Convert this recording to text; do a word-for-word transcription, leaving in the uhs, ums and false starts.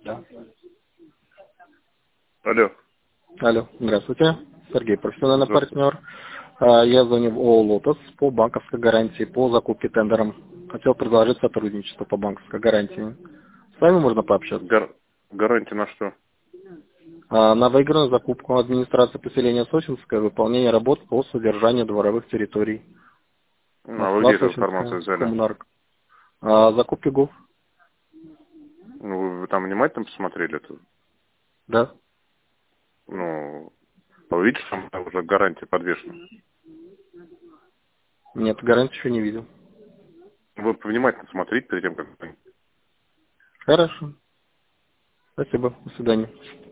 Да. Алло. Алло, здравствуйте. Сергей, профессиональный Здравствуйте. партнер. А, Я звоню в ООО «Лотос» по банковской гарантии, по закупке тендером. Хотел предложить сотрудничество по банковской гарантии. С вами можно пообщаться. Гар... Гарантия на что? А, На выигранную закупку администрации поселения Сочинское, выполнение работ по содержанию дворовых территорий. Ну, а вы Москва, где эту информацию Сочинская, взяли? Коммунарк. А, Закупки ГОВ? Ну, вы, вы там внимательно посмотрели это? Да. Ну, вы видите, что там уже гарантия подвешена? Нет, гарантии еще не видел. Вы внимательно смотрите перед тем, как... Хорошо. Спасибо. До свидания.